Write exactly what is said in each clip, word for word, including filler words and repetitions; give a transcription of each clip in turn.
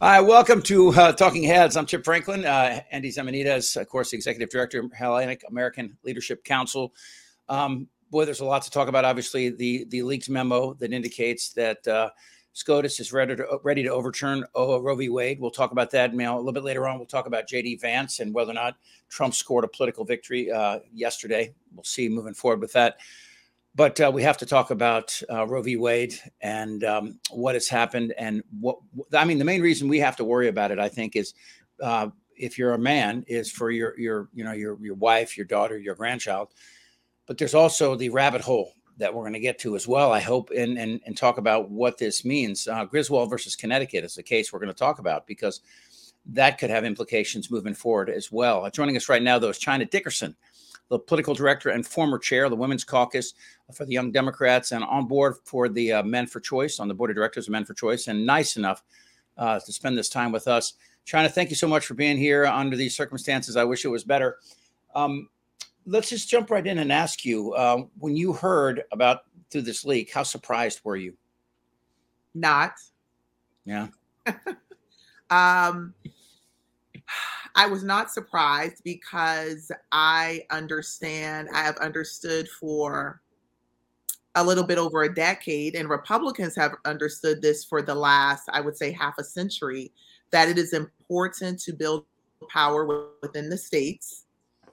Hi, welcome to uh, Talking Heads. I'm Chip Franklin. Uh, Andy Zemanitas, of course, the Executive Director of Hellenic American Leadership Council. Um, boy, there's a lot to talk about. Obviously, the, the leaked memo that indicates that uh, SCOTUS is ready to, ready to overturn uh, Roe v. Wade. We'll talk about that. Now, a little bit later on, we'll talk about J D. Vance and whether or not Trump scored a political victory uh, yesterday. We'll see moving forward with that. But uh, we have to talk about uh, Roe v. Wade and um, what has happened. And what I mean, the main reason we have to worry about it, I think, is uh, if you're a man, is for your your you know your your wife, your daughter, your grandchild. But there's also the rabbit hole that we're going to get to as well, I hope, and and and talk about what this means. Uh, Griswold versus Connecticut is the case we're going to talk about because that could have implications moving forward as well. Uh, joining us right now, though, is Chynna Dickerson, the political director and former chair of the Women's Caucus for the Young Democrats, and on board for the uh, Men for Choice, on the board of directors of Men for Choice, and nice enough uh, to spend this time with us. Chynna, thank you so much for being here under these circumstances. I wish it was better. Um, let's just jump right in and ask you, uh, when you heard about through this leak, how surprised were you? Not. Yeah. um. I was not surprised because I understand, I have understood for a little bit over a decade, and Republicans have understood this for the last, I would say, half a century, that it is important to build power within the states.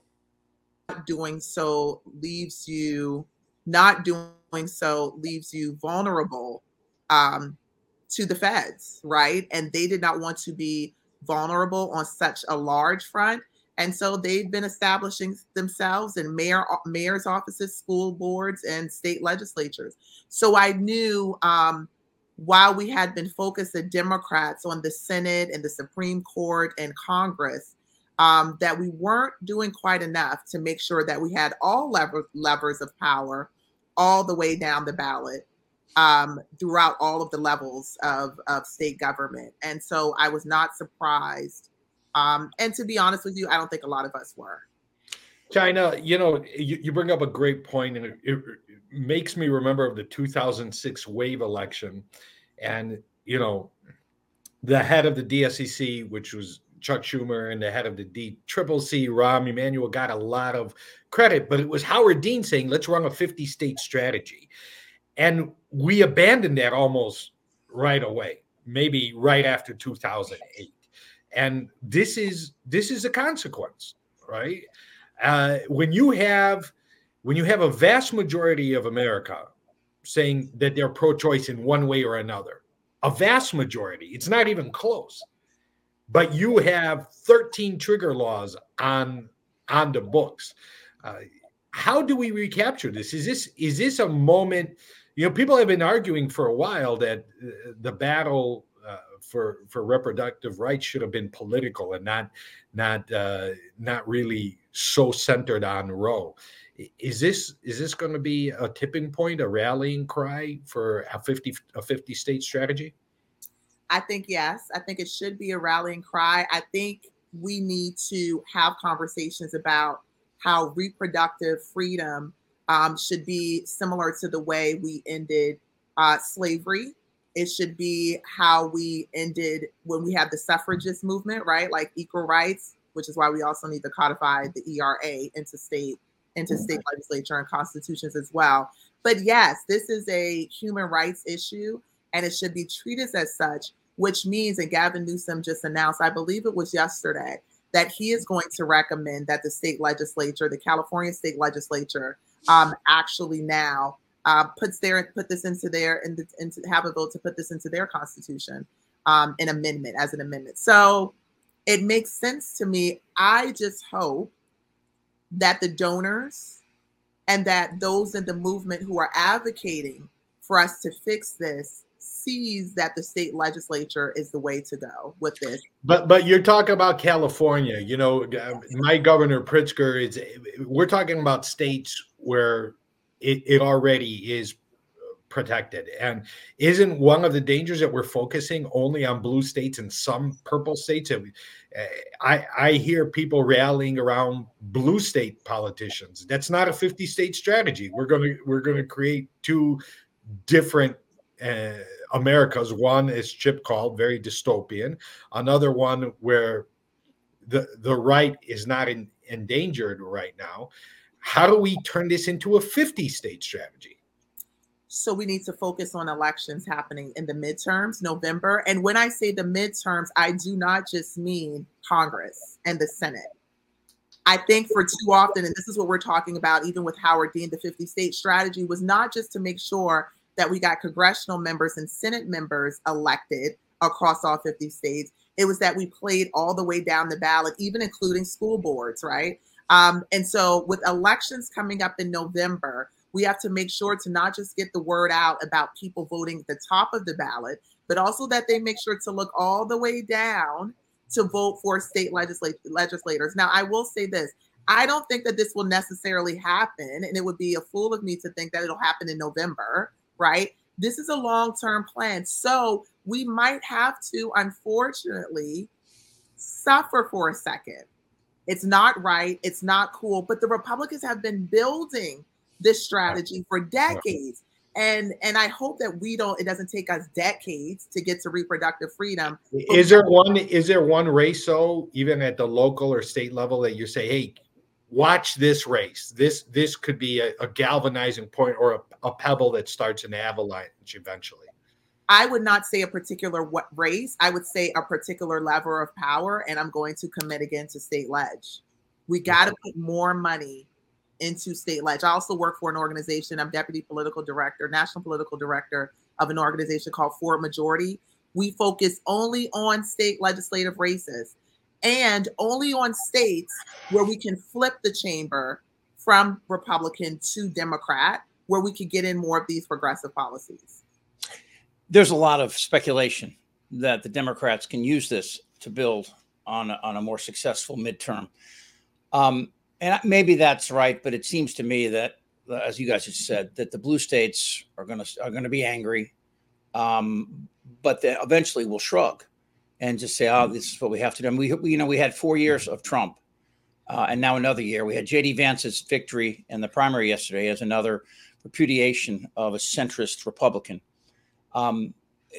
Doing so leaves you, not doing so leaves you vulnerable um, to the feds, right? And they did not want to be vulnerable on such a large front. And so they've been establishing themselves in mayor, mayor's offices, school boards, and state legislatures. So I knew um, while we had been focused as Democrats on the Senate and the Supreme Court and Congress, um, that we weren't doing quite enough to make sure that we had all lever- levers of power all the way down the ballot. Um, throughout all of the levels of, of state government. And so I was not surprised. Um, and to be honest with you, I don't think a lot of us were. Chynna, you know, you, you bring up a great point, and it, it makes me remember of the two thousand six wave election. And, you know, the head of the D S C C, which was Chuck Schumer, and the head of the D C C C, Rahm Emanuel, got a lot of credit, but it was Howard Dean saying, let's run a fifty state strategy. And we abandoned that almost right away, maybe right after two thousand eight. And this is this is a consequence, right? Uh, when you have when you have a vast majority of America saying that they're pro-choice in one way or another, a vast majority, it's not even close. But you have thirteen trigger laws on on the books. Uh, how do we recapture this? Is this is this a moment? You know, people have been arguing for a while that uh, the battle uh, for for reproductive rights should have been political and not not uh, not really so centered on Roe. Is this is this going to be a tipping point, a rallying cry for a fifty a fifty state strategy? I think yes. I think it should be a rallying cry. I think we need to have conversations about how reproductive freedom Um, should be similar to the way we ended uh, slavery. It should be how we ended when we had the suffragist movement, right? Like equal rights, which is why we also need to codify the E R A into state, into state legislature and constitutions as well. But yes, this is a human rights issue, and it should be treated as such, which means, and Gavin Newsom just announced, I believe it was yesterday, that he is going to recommend that the state legislature, the California state legislature, Um, actually now uh, puts their put this into their and into have a vote to put this into their constitution, um, an amendment as an amendment. So it makes sense to me. I just hope that the donors and that those in the movement who are advocating for us to fix this sees that the state legislature is the way to go with this. But but you're talking about California. You know, my governor Pritzker is. We're talking about states where it, it already is protected, and isn't one of the dangers that we're focusing only on blue states and some purple states? I I hear people rallying around blue state politicians. That's not a fifty state strategy. We're gonna we're gonna create two different uh, Americas. One, as Chip called, very dystopian. Another one where the the right is not in, endangered right now. How do we turn this into a fifty state strategy? So we need to focus on elections happening in the midterms, November. And when I say the midterms, I do not just mean Congress and the Senate. I think for too often, and this is what we're talking about, even with Howard Dean, the fifty state strategy was not just to make sure that we got congressional members and Senate members elected across all fifty states. It was that we played all the way down the ballot, even including school boards, right? Um, and so with elections coming up in November, we have to make sure to not just get the word out about people voting at the top of the ballot, but also that they make sure to look all the way down to vote for state legislat- legislators. Now, I will say this. I don't think that this will necessarily happen, and it would be a fool of me to think that it'll happen in November, right? This is a long-term plan. So we might have to, unfortunately, suffer for a second. It's not right. It's not cool. But the Republicans have been building this strategy for decades. And and I hope that we don't, it doesn't take us decades to get to reproductive freedom. Is there one, is there one race, so even at the local or state level, that you say, hey, watch this race. This this could be a, a galvanizing point or a, a pebble that starts an avalanche eventually? I would not say a particular what race. I would say a particular level of power, and I'm going to commit again to state ledge. We got to put more money into state ledge. I also work for an organization. I'm deputy political director, national political director of an organization called Forward Majority. We focus only on state legislative races and only on states where we can flip the chamber from Republican to Democrat, where we could get in more of these progressive policies. There's a lot of speculation that the Democrats can use this to build on a, on a more successful midterm. Um, And maybe that's right, but it seems to me that, as you guys just said, that the blue states are going to are going to be angry, um, but they eventually will shrug and just say, "Oh, this is what we have to do." And we, we you know, we had four years of Trump, uh, and now another year. We had J D Vance's victory in the primary yesterday as another repudiation of a centrist Republican. Um,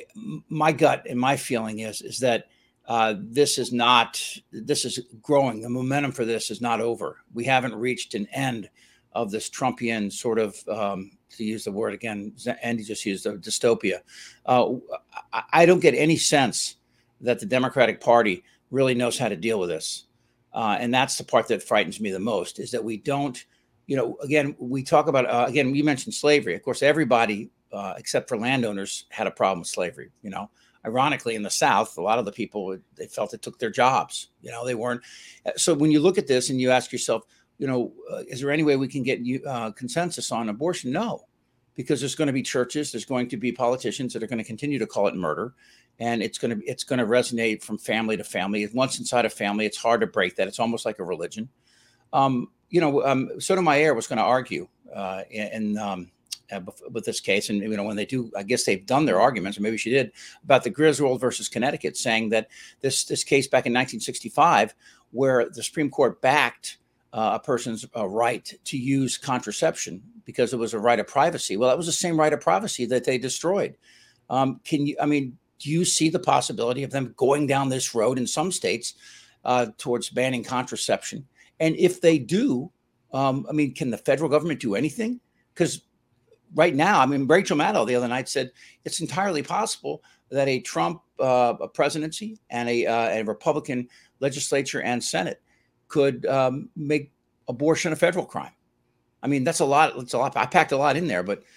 my gut and my feeling is is that. Uh, this is not, this is growing. The momentum for this is not over. We haven't reached an end of this Trumpian sort of, um, to use the word again, Andy just used the dystopia. Uh, I, I don't get any sense that the Democratic Party really knows how to deal with this. Uh, and that's the part that frightens me the most, is that we don't, you know, again, we talk about, uh, again, we mentioned slavery. Of course, everybody uh, except for landowners had a problem with slavery, you know. Ironically, in the South, a lot of the people, they felt it took their jobs. You know, they weren't. So when you look at this and you ask yourself, you know, uh, is there any way we can get uh, consensus on abortion? No, because there's going to be churches, there's going to be politicians that are going to continue to call it murder, and it's going to it's going to resonate from family to family. Once inside a family, it's hard to break that. It's almost like a religion. Um, you know, um, Sotomayor was going to argue uh, in. Um, Uh, with this case, and you know, when they do, I guess they've done their arguments, or maybe she did, about the Griswold versus Connecticut, saying that this this case back in nineteen sixty-five, where the Supreme Court backed uh, a person's uh, right to use contraception because it was a right of privacy. Well, that was the same right of privacy that they destroyed. Um, can you? I mean, do you see the possibility of them going down this road in some states uh, towards banning contraception? And if they do, um, I mean, can the federal government do anything? Because right now, I mean, Rachel Maddow the other night said it's entirely possible that a Trump uh, presidency and a, uh, a Republican legislature and Senate could um, make abortion a federal crime. I mean, that's a lot. It's a lot. I packed a lot in there, but.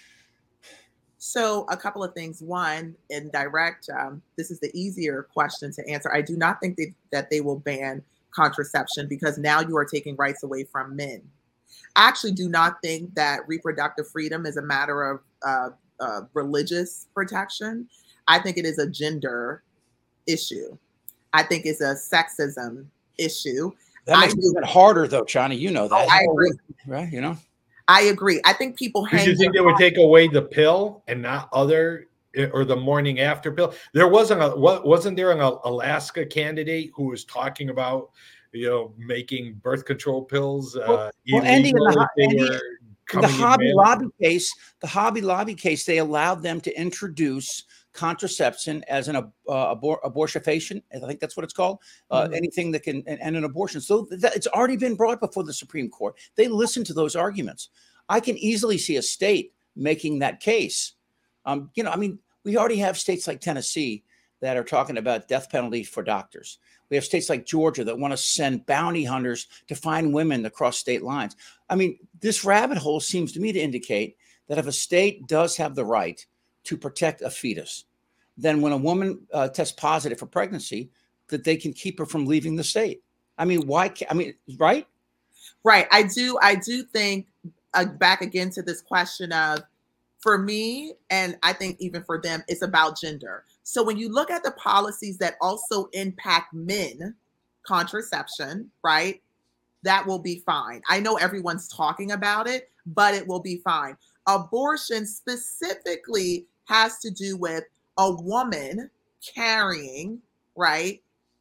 So a couple of things. One, in direct, um, this is the easier question to answer. I do not think they, that they will ban contraception, because now you are taking rights away from men. I actually do not think that reproductive freedom is a matter of uh, uh, religious protection. I think it is a gender issue. I think it's a sexism issue. That makes it even harder, though, Chani. You know that. Oh, I agree. Right? You know? I agree. I think people hang. Do you think they would take away the pill and not other, or the morning after pill? There wasn't a, what wasn't there an Alaska candidate who was talking about, you know, making birth control pills uh, well, well, Andy, illegal the, if they Andy, were the Hobby Lobby case, the Hobby Lobby case, they allowed them to introduce contraception as an uh, abor- abortifacient. I think that's what it's called. Uh, mm-hmm. Anything that can and, and an abortion. So that, it's already been brought before the Supreme Court. They listened to those arguments. I can easily see a state making that case. Um, you know, I mean, we already have states like Tennessee that are talking about death penalty for doctors. We have states like Georgia that want to send bounty hunters to find women across state lines. I mean, this rabbit hole seems to me to indicate that if a state does have the right to protect a fetus, then when a woman uh, tests positive for pregnancy, that they can keep her from leaving the state. I mean, why? Can't, I mean, right? Right. I do. I do think uh, back again to this question of, for me, and I think even for them, it's about gender. So when you look at the policies that also impact men, contraception, right, that will be fine. I know everyone's talking about it, but it will be fine. Abortion specifically has to do with a woman carrying, right,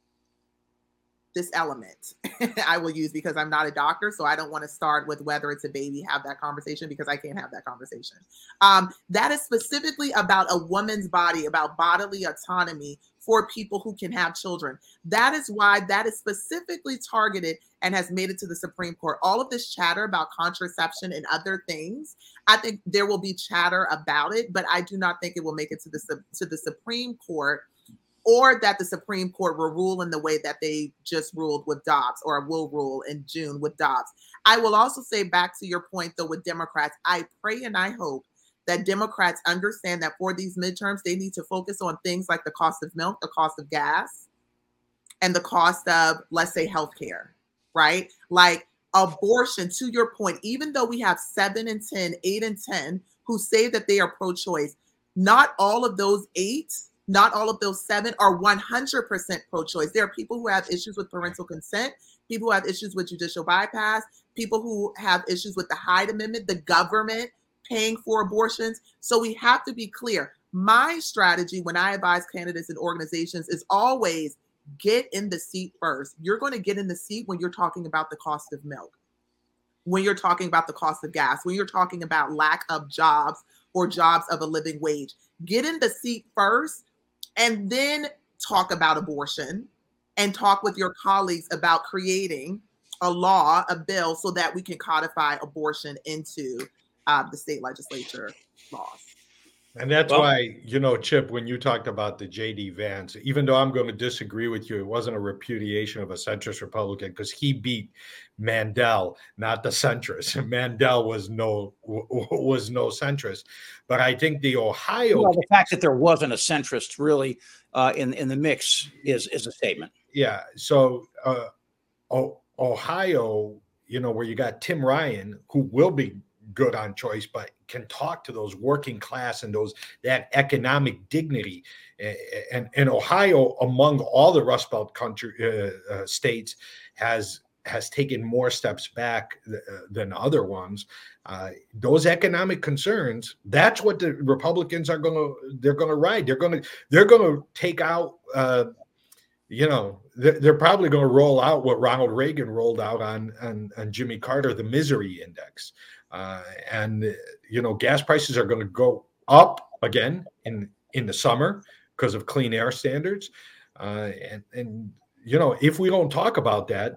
this element I will use because I'm not a doctor. So I don't want to start with whether it's a baby, have that conversation because I can't have that conversation. Um, that is specifically about a woman's body, about bodily autonomy for people who can have children. That is why that is specifically targeted and has made it to the Supreme Court. All of this chatter about contraception and other things, I think there will be chatter about it, but I do not think it will make it to the, to the Supreme Court, or that the Supreme Court will rule in the way that they just ruled with Dobbs, or will rule in June with Dobbs. I will also say, back to your point, though, with Democrats, I pray and I hope that Democrats understand that for these midterms, they need to focus on things like the cost of milk, the cost of gas, and the cost of, let's say, healthcare, right? Like abortion, to your point, even though we have seven and ten, eight and ten who say that they are pro-choice, not all of those eight Not all of those seven are one hundred percent pro-choice. There are people who have issues with parental consent, people who have issues with judicial bypass, people who have issues with the Hyde Amendment, the government paying for abortions. So we have to be clear. My strategy when I advise candidates and organizations is always get in the seat first. You're going to get in the seat when you're talking about the cost of milk, when you're talking about the cost of gas, when you're talking about lack of jobs or jobs of a living wage. Get in the seat first, and then talk about abortion and talk with your colleagues about creating a law, a bill, so that we can codify abortion into uh, the state legislature laws. And that's well, why, you know, Chip, when you talked about the J D Vance, even though I'm going to disagree with you, it wasn't a repudiation of a centrist Republican because he beat Mandel, not the centrist. Mandel was no was no centrist. But I think the Ohio well, the fact that there wasn't a centrist really uh, in in the mix is is a statement. Yeah. So uh, o- Ohio, you know, where you got Tim Ryan, who will be good on choice, but can talk to those working class and those that economic dignity. And, and Ohio, among all the Rust Belt country uh, uh, states, has has taken more steps back th- than other ones. Uh, those economic concerns, that's what the Republicans are going to they're going to ride. They're going to they're going to take out. Uh, you know, they're, they're probably going to roll out what Ronald Reagan rolled out on on, on Jimmy Carter, the misery index. Uh, and, you know, gas prices are going to go up again in, in the summer because of clean air standards. Uh, and, and, you know, if we don't talk about that,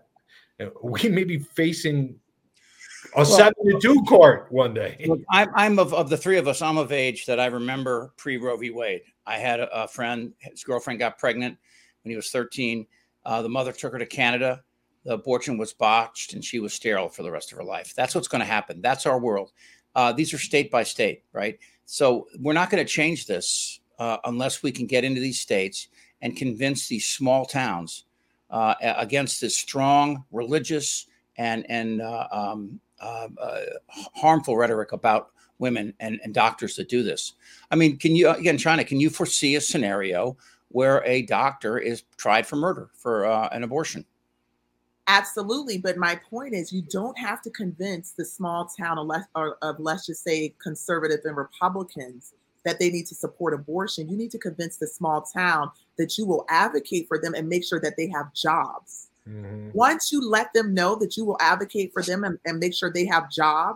we may be facing a well, seven to two court one day. Look, I'm, I'm of, of the three of us, I'm of age that I remember pre-Roe v. Wade. I had a, a friend, his girlfriend got pregnant when he was thirteen. Uh, the mother took her to Canada. The abortion was botched and she was sterile for the rest of her life. That's what's going to happen. That's our world. Uh, these are state by state, right? So we're not going to change this uh, unless we can get into these states and convince these small towns uh, against this strong religious and, and uh, um, uh, uh, harmful rhetoric about women and, and doctors that do this. I mean, can you, again, China, can you foresee a scenario where a doctor is tried for murder for uh, an abortion? Absolutely. But my point is, you don't have to convince the small town of, or of, let's just say, conservative and Republicans that they need to support abortion. You need to convince the small town that you will advocate for them and make sure that they have jobs. Mm-hmm. Once you let them know that you will advocate for them and, and make sure they have jobs,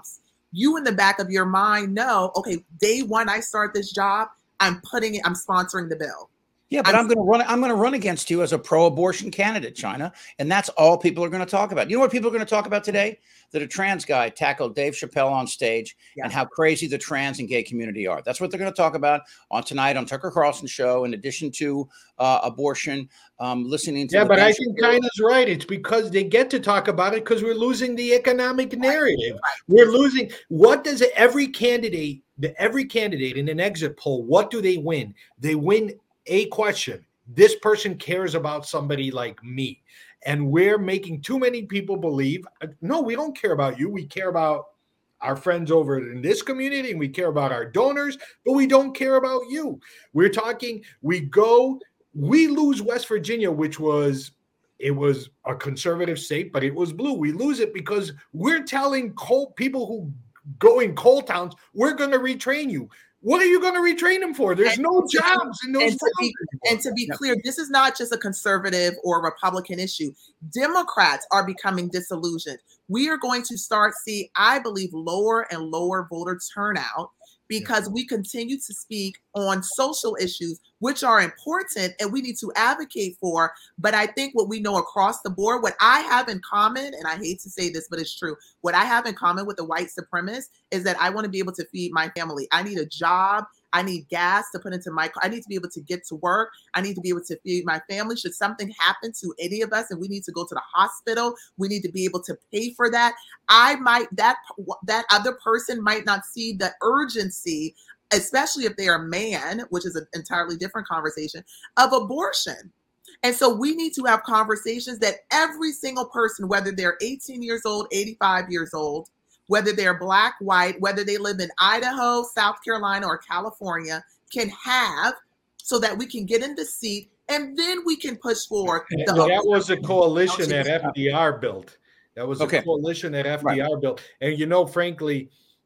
you in the back of your mind know, okay, day one I start this job, I'm putting it, I'm sponsoring the bill. Yeah, but I'm, I'm going to run. I'm going to run against you as a pro-abortion candidate, China, and that's all people are going to talk about. You know what people are going to talk about today? That a trans guy tackled Dave Chappelle on stage yeah. and how crazy the trans and gay community are. That's what they're going to talk about on tonight on Tucker Carlson show. In addition to uh, abortion, um, listening to yeah, but I think China's right. It's because they get to talk about it because we're losing the economic narrative. We're losing. What does every candidate, the every candidate in an exit poll? What do they win? They win a question. This person cares about somebody like me. And we're making too many people believe, no, we don't care about you. We care about our friends over in this community and we care about our donors, but we don't care about you. We're talking, we go, we lose West Virginia, which was, it was a conservative state, but it was blue. We lose it because we're telling coal, people who go in coal towns, we're going to retrain you. What are you going to retrain them for? There's and no jobs in those and to, be, and to be clear, this is not just a conservative or Republican issue. Democrats are becoming disillusioned. We are going to start see, I believe, lower and lower voter turnout because we continue to speak on social issues, which are important and we need to advocate for. But I think what we know across the board, what I have in common, and I hate to say this, but it's true, what I have in common with the white supremacists is that I want to be able to feed my family. I need a job. I need gas to put into my car. I need to be able to get to work. I need to be able to feed my family. Should something happen to any of us and we need to go to the hospital, we need to be able to pay for that. I might, that, that other person might not see the urgency, especially if they are a man, which is an entirely different conversation, of abortion. And so we need to have conversations that every single person, whether they're eighteen years old, eighty-five years old, whether they're black, white, whether they live in Idaho, South Carolina, or California, can have so that we can get in the seat and then we can push forward. The that was a coalition that F D R built. That was okay. a coalition that F D R right. built. And, you know, frankly,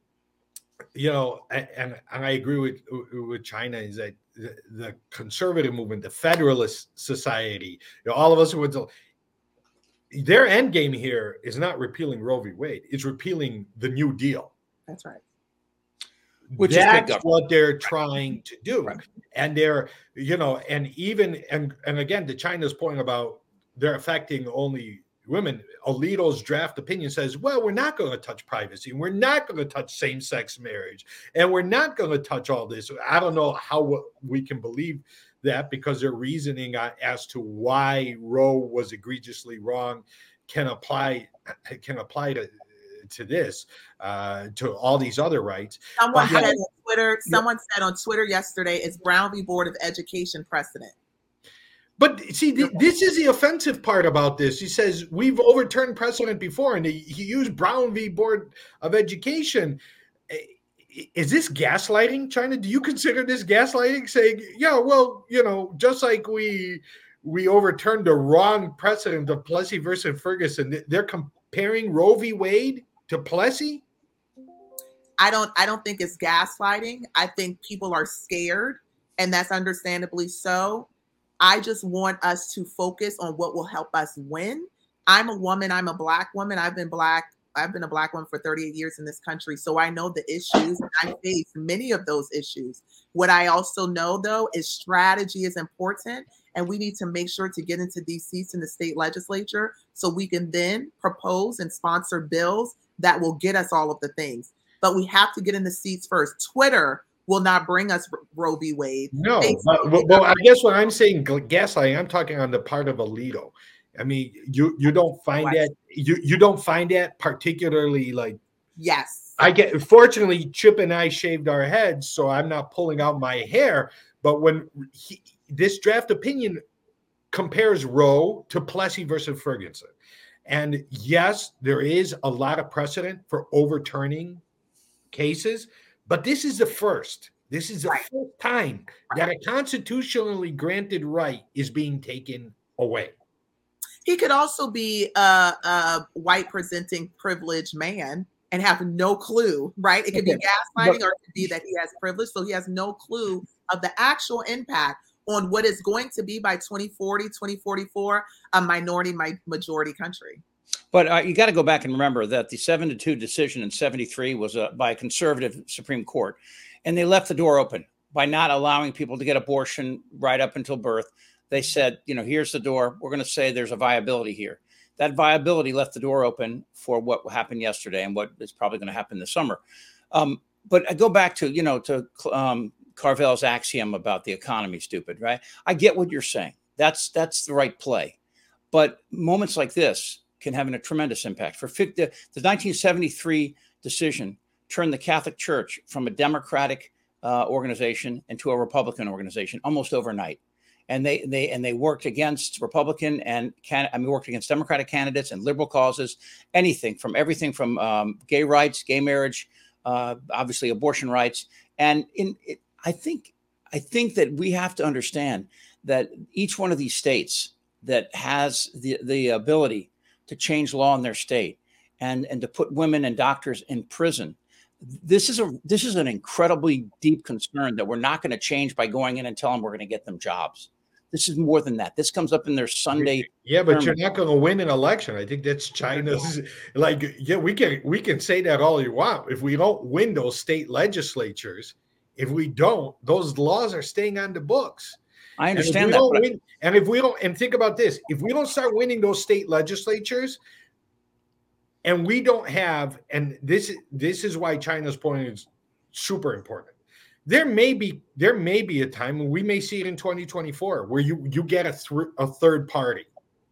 you know, and, and I agree with, with China is that the, the conservative movement, the Federalist Society, you know, all of us who would their end game here is not repealing Roe v. Wade. It's repealing the New Deal. That's right. Which That's is what they're trying to do. Right. And they're, you know, and even, and, and again, to China's point about they're affecting only women, Alito's draft opinion says, well, we're not going to touch privacy. And we're not going to touch same-sex marriage. And we're not going to touch all this. I don't know how we can believe that because their reasoning as to why Roe was egregiously wrong can apply can apply to to this uh, to all these other rights. Someone but, said on Twitter. Someone yeah. said on Twitter yesterday, "Is Brown v. Board of Education precedent?" But see, th- this is the offensive part about this. He says we've overturned precedent before, and he, he used Brown v. Board of Education. Is this gaslighting, China? Do you consider this gaslighting? Saying, yeah, well, you know, just like we we overturned the wrong precedent of Plessy versus Ferguson, they're comparing Roe v. Wade to Plessy? I don't I don't think it's gaslighting. I think people are scared, and that's understandably so. I just want us to focus on what will help us win. I'm a woman. I'm a Black woman. I've been Black. I've been a Black woman for thirty-eight years in this country. So I know the issues. And I face many of those issues. What I also know, though, is strategy is important. And we need to make sure to get into these seats in the state legislature so we can then propose and sponsor bills that will get us all of the things. But we have to get in the seats first. Twitter will not bring us Roe v. Wade. No, but, but, but I guess when I'm saying gaslighting, I'm talking on the part of Alito. I mean, you you don't find that you you don't find that particularly like yes. I get fortunately Chip and I shaved our heads, so I'm not pulling out my hair. But when he, this draft opinion compares Roe to Plessy versus Ferguson, and yes, there is a lot of precedent for overturning cases, but this is the first. This is the right. first time right. that a constitutionally granted right is being taken away. He could also be a, a white presenting privileged man and have no clue, right? It could okay. be gaslighting but, or it could be that he has privilege. So he has no clue of the actual impact on what is going to be by twenty forty, twenty forty-four, a minority majority country. But uh, you got to go back and remember that the seven to two decision in seventy-three was uh, by a conservative Supreme Court, and they left the door open by not allowing people to get abortion right up until birth. They said, you know, here's the door. We're going to say there's a viability here. That viability left the door open for what happened yesterday and what is probably going to happen this summer. Um, but I go back to, you know, to um, Carvel's axiom about the economy, stupid, right? I get what you're saying. That's that's the right play. But moments like this can have a tremendous impact. For fifty, the nineteen seventy-three decision turned the Catholic Church from a Democratic uh, organization into a Republican organization almost overnight. And they they and they worked against Republican and can I mean worked against Democratic candidates and liberal causes, anything from everything from um, gay rights, gay marriage, uh, obviously abortion rights. And in it, I think I think that we have to understand that each one of these states that has the the ability to change law in their state and and to put women and doctors in prison. This is a this is an incredibly deep concern that we're not going to change by going in and telling them we're going to get them jobs. This is more than that. This comes up in their Sunday. Yeah, but you're not going to win an election. I think that's China's. Like, yeah, we can we can say that all you want. If we don't win those state legislatures, if we don't, those laws are staying on the books. I understand and that. Win, I, and if we don't, and think about this, if we don't start winning those state legislatures, and we don't have, and this this is why China's point is super important. There may be there may be a time, and we may see it in twenty twenty-four, where you you get a th- a third party,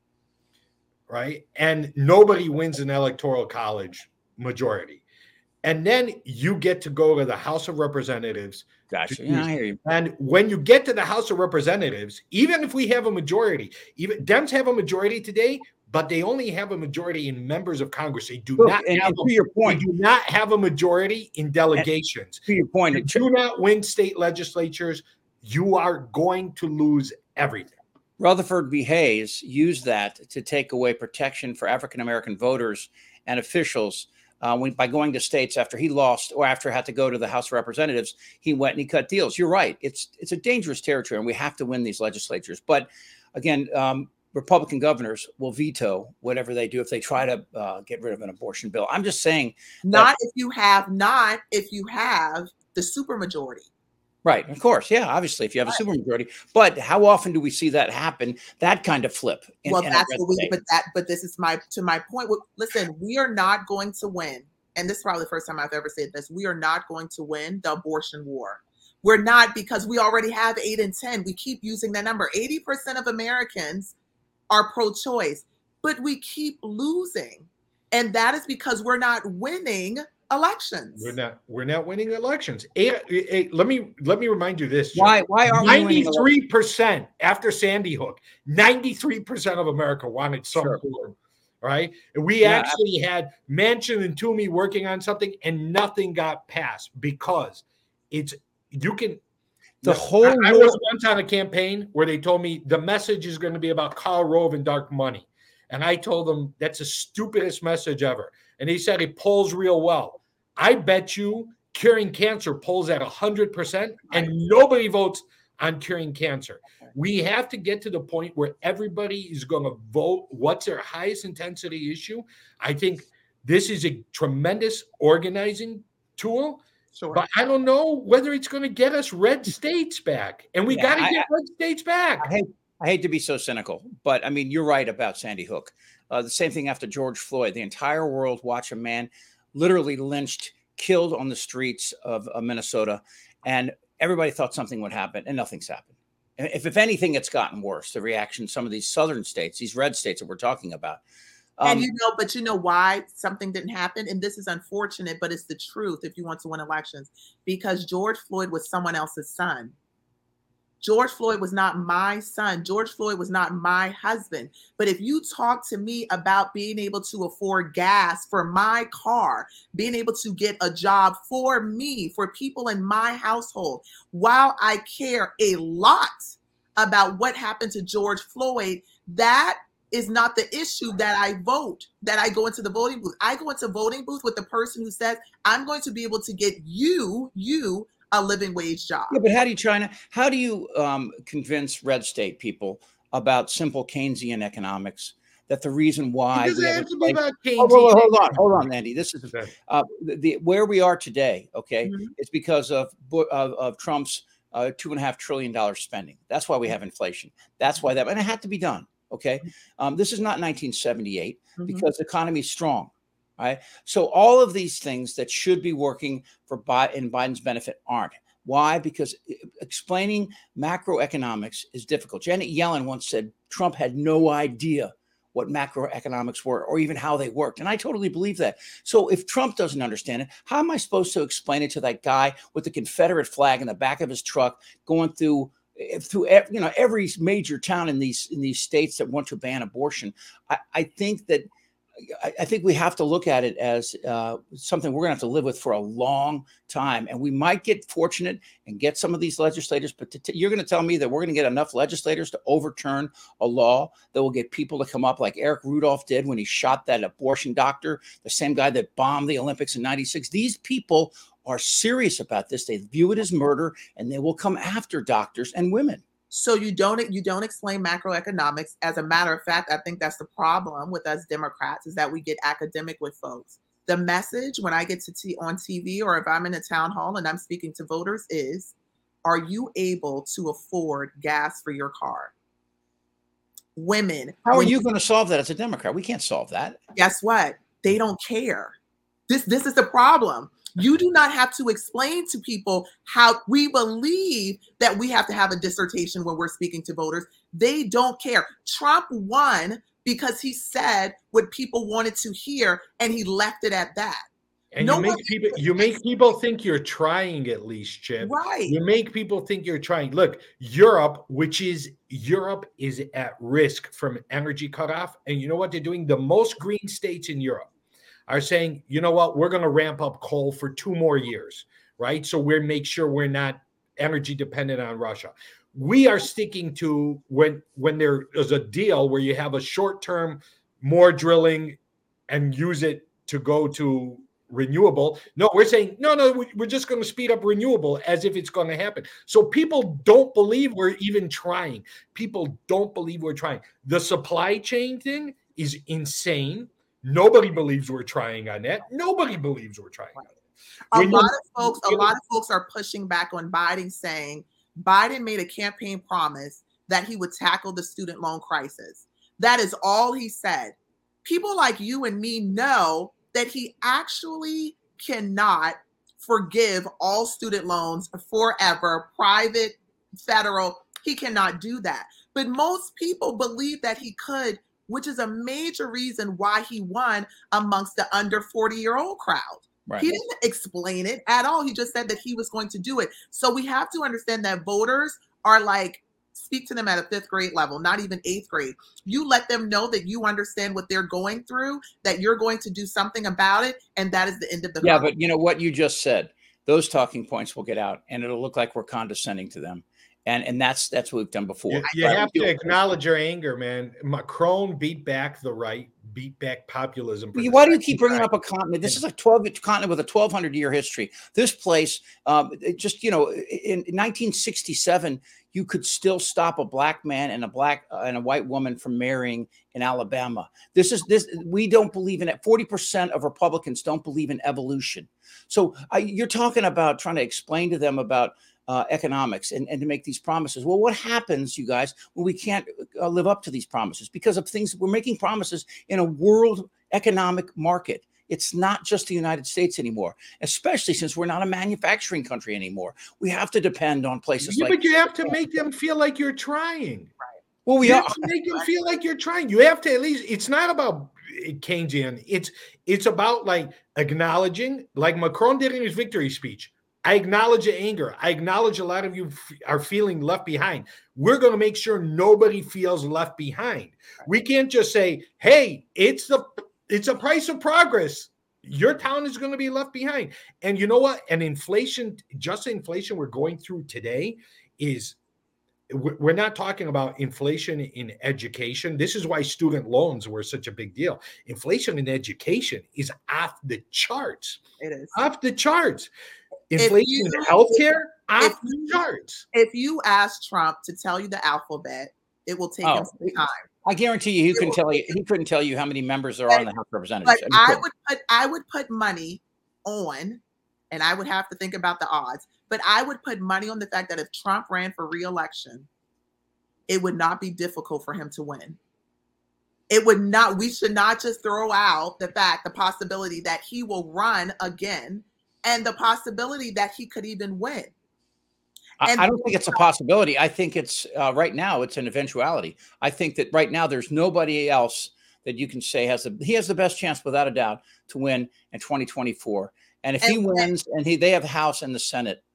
right, and nobody wins an electoral college majority, and then you get to go to the House of Representatives. Gotcha. Yeah, I hear you. And when you get to the House of Representatives, even if we have a majority, even Dems have a majority today, but they only have a majority in members of Congress. They do Look, not and, have and a, to your point, they do not have a majority in delegations. To your point, If you do not win state legislatures, you are going to lose everything. Rutherford B. Hayes used that to take away protection for African-American voters and officials uh, when, by going to states after he lost or after had to go to the House of Representatives. He went and he cut deals. You're right. It's it's a dangerous territory, and we have to win these legislatures. But again, um, Republican governors will veto whatever they do if they try to uh, get rid of an abortion bill. I'm just saying, not that, if you have not if you have the supermajority. Right, of course, yeah, obviously, if you have right. a supermajority. But how often do we see that happen? That kind of flip. In, well, in that's what we. But that. But this is my to my point. Listen, we are not going to win, and this is probably the first time I've ever said this. We are not going to win the abortion war. We're not, because we already have eight and ten. We keep using that number. eighty percent of Americans are pro-choice, but we keep losing, and that is because we're not winning elections. We're not. We're not winning elections. Eight, eight, let me let me remind you this. Why? Why are ninety-three percent after Sandy Hook? ninety-three percent of America wanted some sure. form, right? And we yeah, actually had Manchin and Toomey working on something, and nothing got passed because it's you can. The whole I, I was once on a campaign where they told me the message is going to be about Karl Rove and dark money. And I told them that's the stupidest message ever. And he said it polls real well. I bet you curing cancer polls at one hundred percent and nobody votes on curing cancer. We have to get to the point where everybody is going to vote what's their highest intensity issue. I think this is a tremendous organizing tool. Sure. But I don't know whether it's going to get us red states back. And we yeah, got to get red states back. I hate, I hate to be so cynical, but I mean, you're right about Sandy Hook. Uh, the same thing after George Floyd. The entire world watched a man literally lynched, killed on the streets of uh, Minnesota. And everybody thought something would happen, and nothing's happened. If, if anything, it's gotten worse. The reaction, some of these southern states, these red states that we're talking about. Um, and you know, but you know why something didn't happen? And this is unfortunate, but it's the truth if you want to win elections, because George Floyd was someone else's son. George Floyd was not my son. George Floyd was not my husband. But if you talk to me about being able to afford gas for my car, being able to get a job for me, for people in my household, while I care a lot about what happened to George Floyd, that is not the issue that I vote, that I go into the voting booth. I go into voting booth with the person who says, I'm going to be able to get you, you, a living wage job. Yeah, but how do you, China, how do you um, convince red state people about simple Keynesian economics that the reason why It doesn't we have have to be inflation- about Oh, whoa, whoa, Keynesian. hold on, hold on, Andy. This is Okay. uh, the, the where we are today. Okay, Mhm. it's because of Bu- of, of Trump's uh, two and a half trillion dollars spending. That's why we have inflation. That's why that, and it had to be done. Okay, um, this is not nineteen seventy-eight Mhm. because the economy is strong. Right. So all of these things that should be working for Biden in Biden's benefit aren't. Why? Because explaining macroeconomics is difficult. Janet Yellen once said Trump had no idea what macroeconomics were or even how they worked. And I totally believe that. So if Trump doesn't understand it, how am I supposed to explain it to that guy with the Confederate flag in the back of his truck going through through you know every major town in these in these states that want to ban abortion? I, I think that I think we have to look at it as uh, something we're going to have to live with for a long time. And we might get fortunate and get some of these legislators, but to t- you're going to tell me that we're going to get enough legislators to overturn a law that will get people to come up like Eric Rudolph did when he shot that abortion doctor, the same guy that bombed the Olympics in ninety-six. These people are serious about this. They view it as murder, and they will come after doctors and women. So you don't you don't explain macroeconomics. As a matter of fact, I think that's the problem with us Democrats is that we get academic with folks. The message when I get to t- on T V or if I'm in a town hall and I'm speaking to voters is, are you able to afford gas for your car? Women. How are when you going to solve that as a Democrat? We can't solve that. Guess what? They don't care. This this is the problem. You do not have to explain to people how we believe that we have to have a dissertation when we're speaking to voters. They don't care. Trump won because he said what people wanted to hear and he left it at that. And No you make one- people you make people think you're trying at least, Chip. Right. You make people think you're trying. Look, Europe, which is Europe is at risk from energy cutoff. And you know what they're doing? The most green states in Europe are saying, you know what, we're going to ramp up coal for two more years, right? So we're make sure we're not energy dependent on Russia. We are sticking to when when there is a deal where you have a short term more drilling and use it to go to renewable. No, we're saying, no, no, we're just going to speed up renewable as if it's going to happen. So people don't believe we're even trying. People don't believe we're trying. The supply chain thing is insane. Nobody believes we're trying on that. Nobody believes we're trying on that. A When lot you- of folks, a lot of folks are pushing back on Biden, saying Biden made a campaign promise that he would tackle the student loan crisis. That is all he said. People like you and me know that he actually cannot forgive all student loans forever, private, federal. He cannot do that. But most people believe that he could, which is a major reason why he won amongst the under forty-year-old crowd. Right. He didn't explain it at all. He just said that he was going to do it. So we have to understand that voters are like, speak to them at a fifth grade level, not even eighth grade. You let them know that you understand what they're going through, that you're going to do something about it, and that is the end of the Yeah, conversation. but you know what you just said, those talking points will get out and it'll look like we're condescending to them. And and that's that's what we've done before. You, you Right? have We to do- acknowledge your anger, man. Macron beat back the right, beat back populism. for the Why do you second keep bringing time. up a continent? This is a twelve continent with a twelve hundred year history. This place, um, it just you know, in nineteen sixty-seven, you could still stop a black man and a black uh, and a white woman from marrying in Alabama. This is this. We don't believe in it. Forty percent of Republicans don't believe in evolution. So uh, you're talking about trying to explain to them about uh, economics and, and to make these promises. Well, what happens, you guys, when we can't uh, live up to these promises because of things we're making promises in a world economic market? It's not just the United States anymore, especially since we're not a manufacturing country anymore. We have to depend on places Yeah, like. but you have to make them feel like you're trying. Well, we You are. have to make them feel like you're trying. You have to at least. It's not about Keynesian. It's it's about like acknowledging, like Macron did in his victory speech. I acknowledge the anger. I acknowledge a lot of you f- are feeling left behind. We're going to make sure nobody feels left behind. We can't just say, "Hey, it's the it's a price of progress. Your town is going to be left behind." And you know what? And inflation, just the inflation we're going through today, is we're not talking about inflation in education. This is why student loans were such a big deal. Inflation in education is off the charts. It is. Off the charts. If Inflation you- in healthcare, if off the you- charts. If you ask Trump to tell you the alphabet, it will take him Oh. some time. I guarantee you, he It couldn't will- tell you. He couldn't tell you how many members there are in the House of But Representatives. I mean, he I couldn't. would put I would put money on, and I would have to think about the odds, but I would put money on the fact that if Trump ran for re-election, it would not be difficult for him to win. It would not, we should not just throw out the fact, the possibility that he will run again and the possibility that he could even win. I, And I don't think it's a possibility. I think it's uh, right now it's an eventuality. I think that right now there's nobody else that you can say has the he has the best chance without a doubt to win in twenty twenty-four. And if he And- wins and he they have the House and the Senate,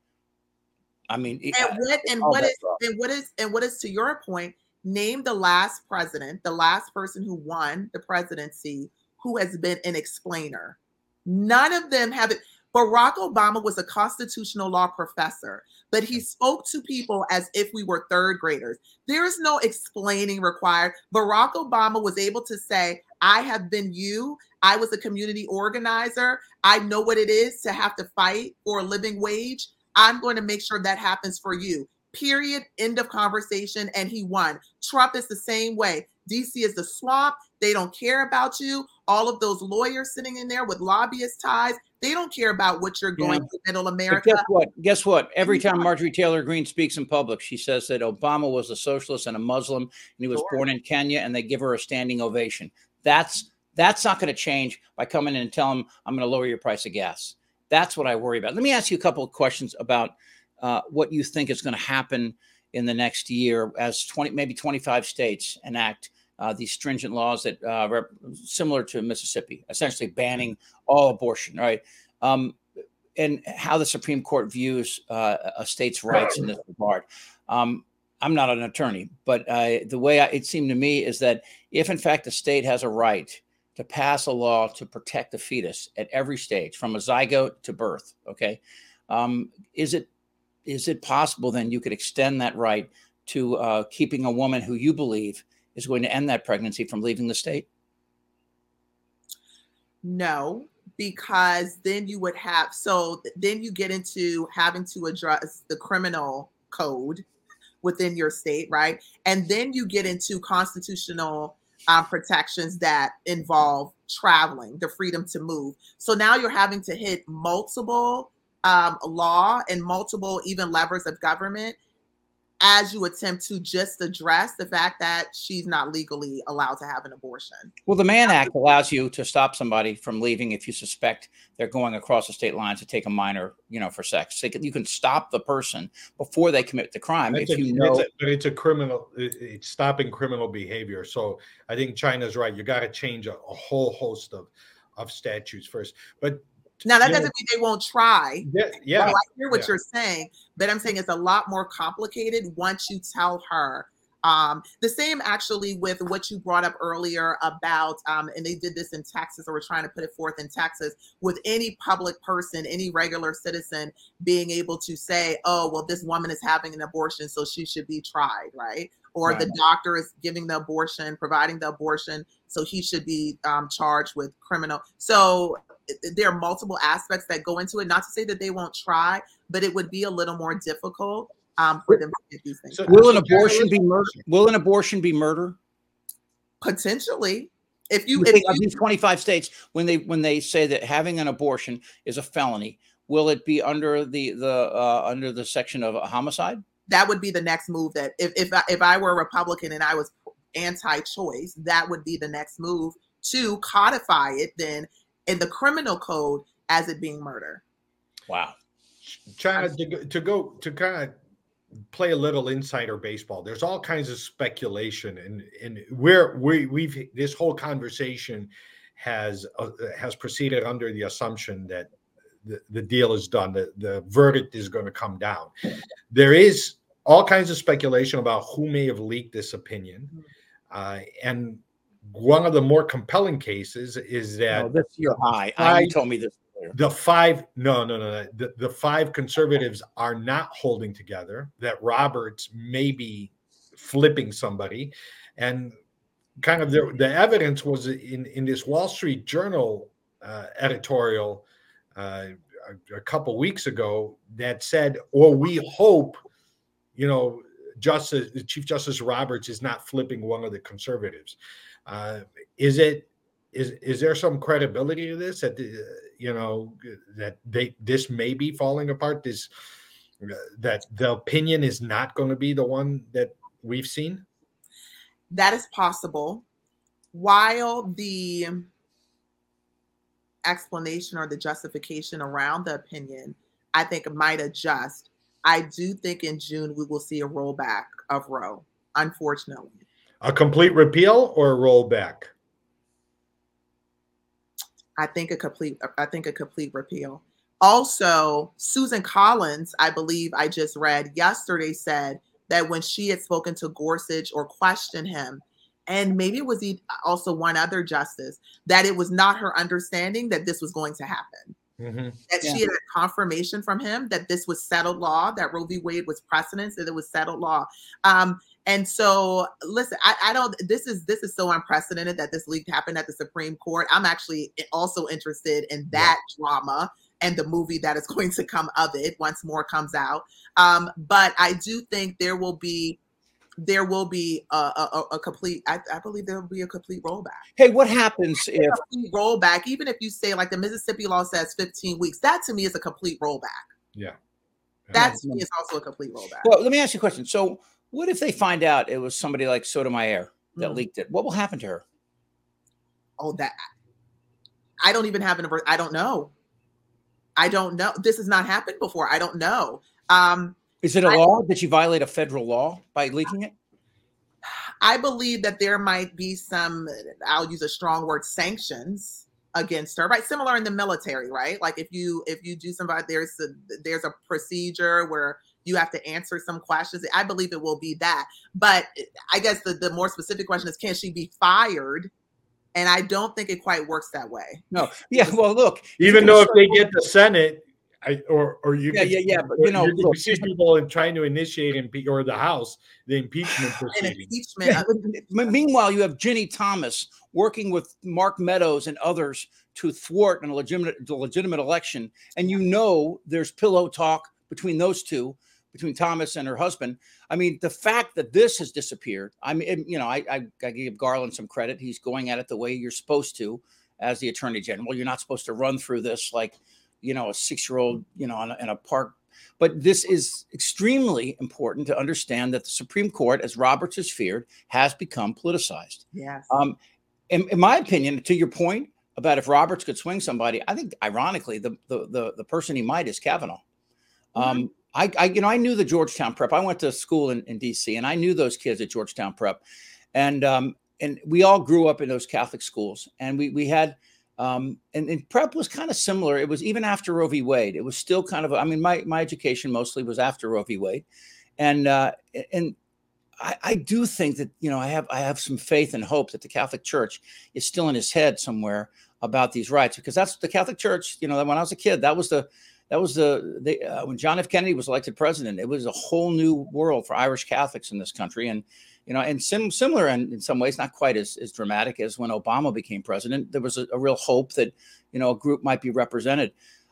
I mean, and what and all what bets is are off. and what is and what is to your point, name the last president, the last person who won the presidency who has been an explainer. None of them have it. Barack Obama was a constitutional law professor, but he spoke to people as if we were third graders. There is no explaining required. Barack Obama was able to say, I have been you. I was a community organizer. I know what it is to have to fight for a living wage. I'm going to make sure that happens for you. Period. End of conversation. And he won. Trump is the same way. D C is the swamp. They don't care about you. All of those lawyers sitting in there with lobbyist ties, they don't care about what you're going Yeah. to middle But America. guess what? Guess what? Every time Marjorie Taylor Greene speaks in public, she says that Obama was a socialist and a Muslim, and he was Sure. born in Kenya, and they give her a standing ovation. That's that's not going to change by coming in and telling them I'm going to lower your price of gas. That's what I worry about. Let me ask you a couple of questions about uh, what you think is going to happen in the next year as twenty, maybe twenty-five states enact uh, these stringent laws that uh, rep- similar to Mississippi, essentially banning all abortion, right? Um, and how the Supreme Court views uh, a state's rights in this regard. Um, I'm not an attorney, but uh, the way I, it seemed to me is that if, in fact, the state has a right to pass a law to protect the fetus at every stage, from a zygote to birth, okay, um, is it is it possible then you could extend that right to uh, keeping a woman who you believe is going to end that pregnancy from leaving the state? No, because then you would have, so then you get into having to address the criminal code within your state, right? And then you get into constitutional um, protections that involve traveling, the freedom to move. So now you're having to hit multiple um, law and multiple even levers of government as you attempt to just address the fact that she's not legally allowed to have an abortion. Well, the Mann Act allows you to stop somebody from leaving if you suspect they're going across the state line to take a minor, you know, for sex. They can, you can stop the person before they commit the crime. It's if a, you know, it's a, but it's a criminal. it- It's stopping criminal behavior. So I think China's right. You got to change a, a whole host of of statutes first. But Now, that you know, doesn't mean they won't try. yeah, yeah. So I hear what yeah. you're saying, but I'm saying it's a lot more complicated once you tell her. Um, the same actually with what you brought up earlier about, um, and they did this in Texas, or we're trying to put it forth in Texas, with any public person, any regular citizen being able to say, oh, well, this woman is having an abortion, so she should be tried, right? Or Right. the doctor is giving the abortion, providing the abortion, so he should be um, charged with criminal. So there are multiple aspects that go into it. Not to say that they won't try, but it would be a little more difficult um, for them to get these things. So- done. will an So, Jared, abortion let's- be murder? Will an abortion be murder? Potentially, if you, You if think of you these twenty-five states, when they when they say that having an abortion is a felony, will it be under the the uh, under the section of a homicide? that would be the next move. That if if I, if I were a Republican and I was anti-choice, that would be the next move to codify it then in the criminal code as it being murder. Wow. China to go, to go to kind of play a little insider baseball. There's all kinds of speculation, and and where we we've this whole conversation has uh, has proceeded under the assumption that the, the deal is done, the, the verdict is going to come down. There is all kinds of speculation about who may have leaked this opinion, uh, and one of the more compelling cases is that No, this you're high. I, you I- told me this earlier. the five no no no no the, the five conservatives are not holding together, that Roberts may be flipping somebody, and kind of the, the evidence was in in this Wall Street Journal uh, editorial uh, a, a couple weeks ago that said, or we hope, you know, Justice Chief Justice Roberts is not flipping one of the conservatives. Uh, is it is is there some credibility to this that the, you know that they this may be falling apart? This uh, that the opinion is not going to be the one that we've seen. That is possible. While the explanation or the justification around the opinion, I think it might adjust. I do think in June we will see a rollback of Roe, unfortunately. A complete repeal or a rollback? I think a complete I think a complete repeal. Also, Susan Collins, I believe I just read yesterday, said that when she had spoken to Gorsuch or questioned him, and maybe it was also one other justice, that it was not her understanding that this was going to happen. Mm-hmm. That yeah. she had a confirmation from him that this was settled law, that Roe v. Wade was precedent, that it was settled law. Um, and so, listen, I, I don't. This is this is so unprecedented that this leak happened at the Supreme Court. I'm actually also interested in that yeah. drama and the movie that is going to come of it once more comes out. Um, but I do think there will be. There will be a, a, a complete, I, I believe there will be a complete rollback. Hey, what happens if a complete rollback, even if you say like the Mississippi law says fifteen weeks, that to me is a complete rollback. Yeah. That to me is also a complete rollback. Well, let me ask you a question. So what if they find out it was somebody like Sotomayor that mm-hmm. leaked it? What will happen to her? Oh, that, I don't even have an, I don't know. I don't know. This has not happened before. I don't know. Um, Is it a I, law? Did she violate a federal law by leaking it? I believe that there might be some, I'll use a strong word, sanctions against her, right? Similar in the military, right? Like if you if you do somebody, there's a, there's a procedure where you have to answer some questions. I believe it will be that. But I guess the, the more specific question is, can she be fired? And I don't think it quite works that way. No. Yeah. Well, look. Even though if they get the Senate, I, or or you yeah could, yeah yeah but you know you look, see people in trying to initiate impe- or the House the impeachment proceeding. Impeachment. Yeah. Meanwhile, you have Ginny Thomas working with Mark Meadows and others to thwart an legitimate legitimate election, and you know there's pillow talk between those two, between Thomas and her husband. I mean, the fact that this has disappeared. I mean, you know, I I, I give Garland some credit. He's going at it the way you're supposed to, as the Attorney General. You're not supposed to run through this like, you know, a six-year-old, you know, in a, in a park. But this is extremely important to understand that the Supreme Court, as Roberts has feared, has become politicized. Yes. Um, in, in my opinion, to your point about if Roberts could swing somebody, I think, ironically, the the the, the person he might is Kavanaugh. Mm-hmm. Um, I, I, you know, I knew the Georgetown Prep. I went to school in, in D C, and I knew those kids at Georgetown Prep, and um, and we all grew up in those Catholic schools, and we we had. Um, and, and prep was kind of similar. It was even after Roe v. Wade. It was still kind of, I mean, my, my education mostly was after Roe v. Wade. And, uh, and I, I do think that, you know, I have, I have some faith and hope that the Catholic Church is still in his head somewhere about these rights, because that's the Catholic Church, you know, when I was a kid, that was the, that was the, they, uh, when John F. Kennedy was elected president, it was a whole new world for Irish Catholics in this country. And, you know, and sim- similar in, in some ways, not quite as, as dramatic as when Obama became president. There was a, a real hope that, you know, a group might be represented.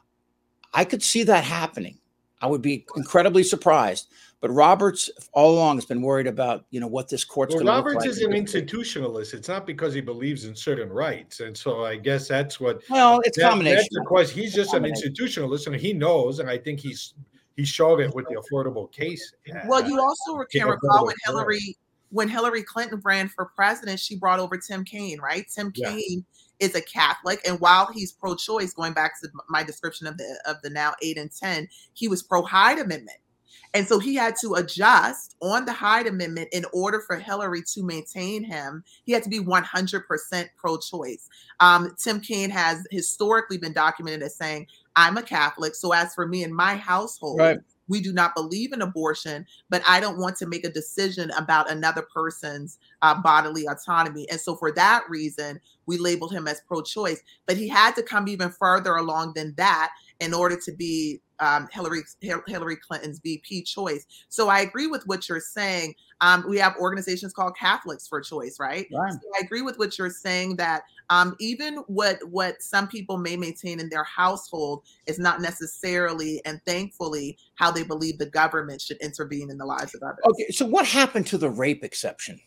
I could see that happening. I would be incredibly surprised. But Roberts all along has been worried about, you know, what this court's well, going to look like. Roberts is an institutionalist. It's not because he believes in certain rights. And so I guess that's what. Well, it's that, combination. That's the question. He's just an institutionalist, and he knows. And I think he's he showed it with the Affordable Case. Well, you also can recall when Hillary. When Hillary Clinton ran for president, she brought over Tim Kaine, right? Tim Kaine yeah. is a Catholic. And while he's pro-choice, going back to my description of the of the now eight and ten, he was pro-Hyde Amendment. And so he had to adjust on the Hyde Amendment in order for Hillary to maintain him. He had to be one hundred percent pro-choice. Um, Tim Kaine has historically been documented as saying, I'm a Catholic. So as for me and my household, right. we do not believe in abortion, but I don't want to make a decision about another person's uh, bodily autonomy. And so for that reason, we labeled him as pro-choice. But he had to come even further along than that in order to be um, Hillary Hillary Clinton's V P choice. So I agree with what you're saying. Um, we have organizations called Catholics for Choice, right? Right. So I agree with what you're saying that um, even what what some people may maintain in their household is not necessarily and thankfully how they believe the government should intervene in the lives of others. Okay, so what happened to the rape exception?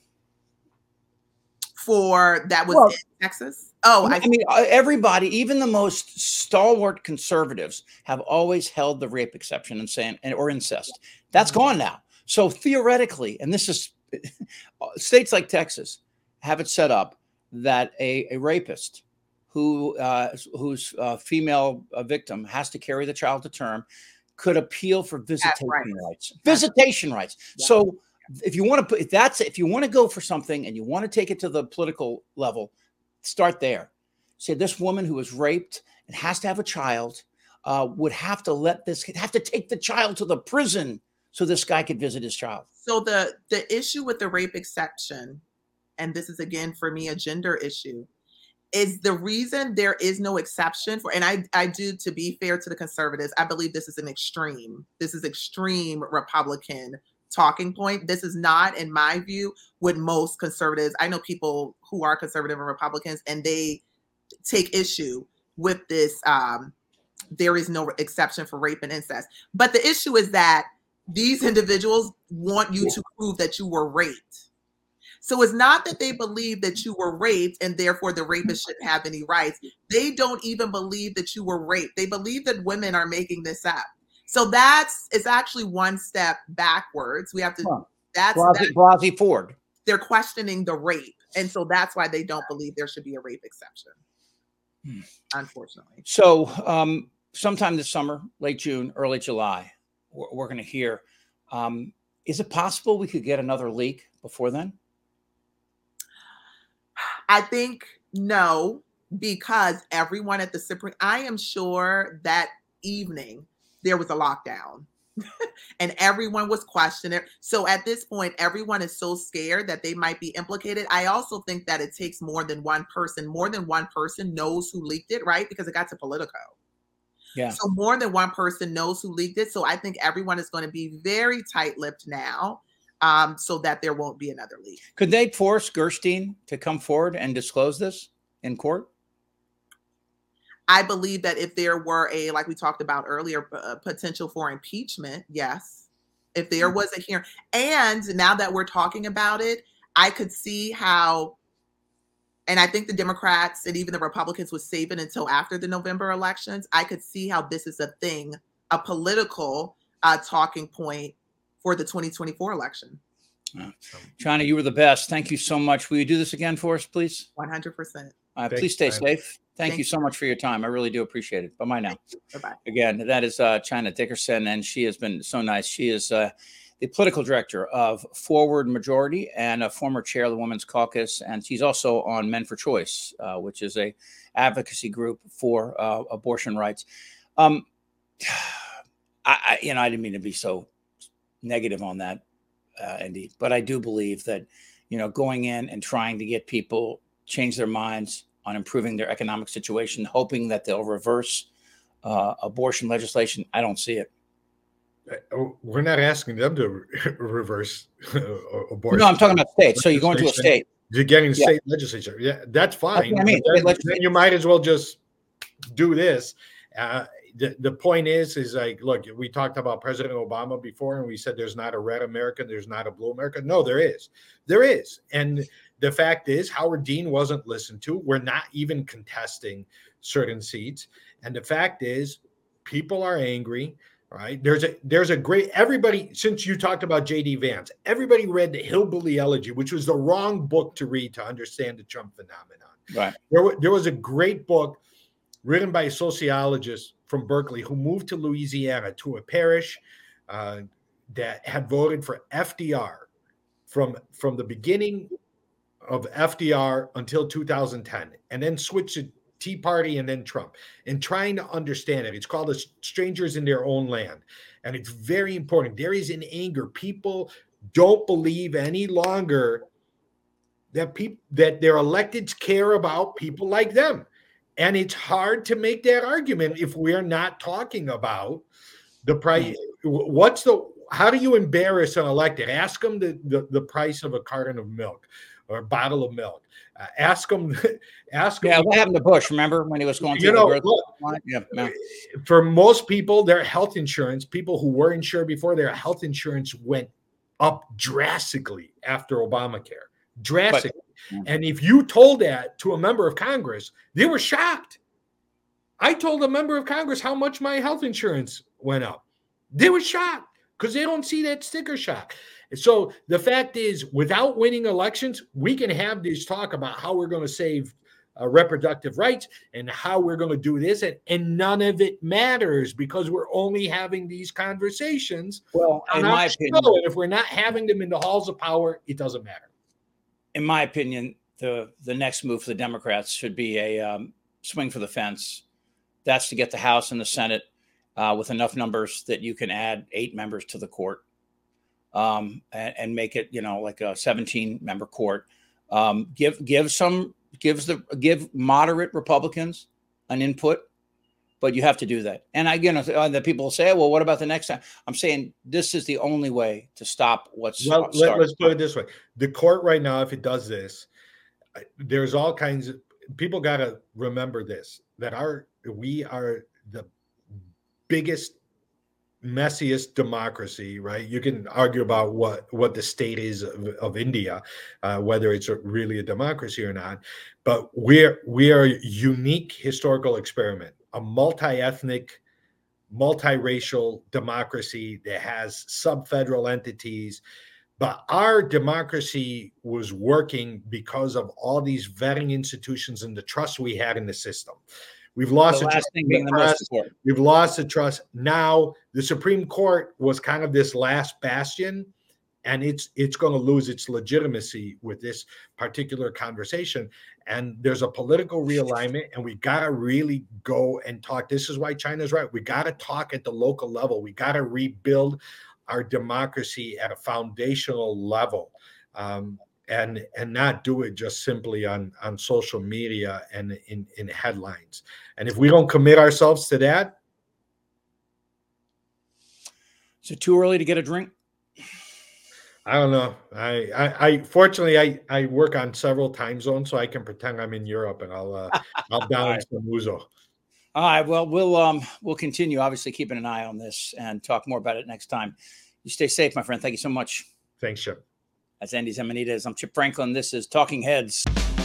For that was Well, in Texas. Oh, I I mean, uh, everybody, even the most stalwart conservatives, have always held the rape exception and saying, and or incest. That's gone now. So theoretically, and this is states like Texas have it set up that a, a rapist who uh, whose uh, female uh, victim has to carry the child to term could appeal for visitation right. rights. Visitation rights. Yeah. So if you want to put if that's if you want to go for something and you want to take it to the political level, start there. Say this woman who was raped and has to have a child uh, would have to let this have to take the child to the prison so this guy could visit his child. So the the issue with the rape exception, and this is again for me a gender issue, is the reason there is no exception for, and I, I do, to be fair to the conservatives, I believe this is an extreme, this is extreme Republican talking point. This is not, in my view, what most conservatives, I know people who are conservative and Republicans, and they take issue with this, um, there is no exception for rape and incest. But the issue is that these individuals want you to prove that you were raped. So it's not that they believe that you were raped and therefore the rapist shouldn't have any rights. They don't even believe that you were raped. They believe that women are making this up. So that's, it's actually one step backwards. We have to, huh. that's, Blasey, that's Blasey Ford. They're questioning the rape. And so that's why they don't believe there should be a rape exception, hmm. unfortunately. So um, sometime this summer, late June, early July, we're, we're going to hear, um, is it possible we could get another leak before then? I think no, because everyone at the Supreme, I am sure that evening there was a lockdown and everyone was questioning. So at this point, everyone is so scared that they might be implicated. I also think that it takes more than one person. More than one person knows who leaked it, right? Because it got to Politico. Yeah. So more than one person knows who leaked it. So I think everyone is going to be very tight-lipped now. Um, so that there won't be another leak. Could they force Gerstein to come forward and disclose this in court? I believe that if there were a, like we talked about earlier, uh, potential for impeachment, yes. If there was a hearing. And now that we're talking about it, I could see how, and I think the Democrats and even the Republicans would save it until after the November elections. I could see how this is a thing, a political uh, talking point for the twenty twenty-four election. Uh, China, you were the best. Thank you so much. Will you do this again for us, please? one hundred percent. Uh, please stay time. safe. Thank, Thank you so much for your time. I really do appreciate it. Bye-bye now. Bye-bye. Again, that is uh, China Dickerson, and she has been so nice. She is uh, the political director of Forward Majority and a former chair of the Women's Caucus, and she's also on Men for Choice, uh, which is a advocacy group for uh, abortion rights. Um, I, I, you know, I didn't mean to be so negative on that, uh, Andy, but I do believe that, you know, going in and trying to get people change their minds on improving their economic situation, hoping that they'll reverse uh, abortion legislation, I don't see it. We're not asking them to reverse abortion. No, I'm talking about states. So you go into a state. You're getting the yeah. state legislature. Yeah, that's fine. That's I mean, then, then you might as well just do this. Uh, The, the point is, is like, look, we talked about President Obama before, and we said there's not a red America, there's not a blue America. No, there is. There is. And the fact is, Howard Dean wasn't listened to. We're not even contesting certain seats. And the fact is, people are angry, right? There's a there's a great, everybody, since you talked about J D Vance, everybody read the Hillbilly Elegy, which was the wrong book to read to understand the Trump phenomenon. Right. There, there was a great book written by a sociologist from Berkeley who moved to Louisiana to a parish uh, that had voted for F D R from, from the beginning of F D R until two thousand ten, and then switched to Tea Party and then Trump, and trying to understand it. It's called Strangers in Their Own Land. And it's very important. There is an anger. People don't believe any longer that people that their electeds care about people like them. And it's hard to make that argument if we're not talking about the price. What's the, how do you embarrass an elected? Ask them the, the, the price of a carton of milk or a bottle of milk. Uh, ask them, ask them. Yeah, what happened to Bush? Remember when he was going through You know, the growth? look, yeah, yeah. For most people, their health insurance, people who were insured before, their health insurance went up drastically after Obamacare. Drastically. But, and if you told that to a member of Congress, they were shocked. I told a member of Congress how much my health insurance went up. They were shocked because they don't see that sticker shock. So the fact is, without winning elections, we can have this talk about how we're going to save uh, reproductive rights and how we're going to do this, and, and none of it matters because we're only having these conversations. Well, in my opinion, and if we're not having them in the halls of power, it doesn't matter. In my opinion, the the next move for the Democrats should be a um, swing for the fence. That's to get the House and the Senate uh, with enough numbers that you can add eight members to the court. Um, and, and make it, you know, like a seventeen member court. Um, give give some gives the give moderate Republicans an input, but you have to do that. And again, the people say, well, what about the next time? I'm saying this is the only way to stop what's. Well, let, let's put it this way: the court right now, if it does this, there's all kinds of people got to remember this, that our we are the biggest, messiest democracy, right? You can argue about what what the state is of, of India, uh, whether it's a, really a democracy or not, but we're we are a unique historical experiment, a multi-ethnic, multiracial democracy that has sub-federal entities. But our democracy was working because of all these vetting institutions and the trust we had in the system. We've lost the the last trust thing being the most important. We've lost the trust. Now the Supreme Court was kind of this last bastion, and it's it's going to lose its legitimacy with this particular conversation. And there's a political realignment, and we got to really go and talk. This is why China's right. We got to talk at the local level. We got to rebuild our democracy at a foundational level. Um, And, and not do it just simply on, on social media and in, in headlines. And if we don't commit ourselves to that. Is it too early to get a drink? I don't know. I, I, I fortunately, I, I work on several time zones, so I can pretend I'm in Europe and I'll, uh, I'll down right. some ouzo. All right. Well, we'll, um, we'll continue obviously keeping an eye on this and talk more about it next time. You stay safe, my friend. Thank you so much. Thanks, Chip. That's Andy Ximenides. I'm Chip Franklin. This is Talking Heads.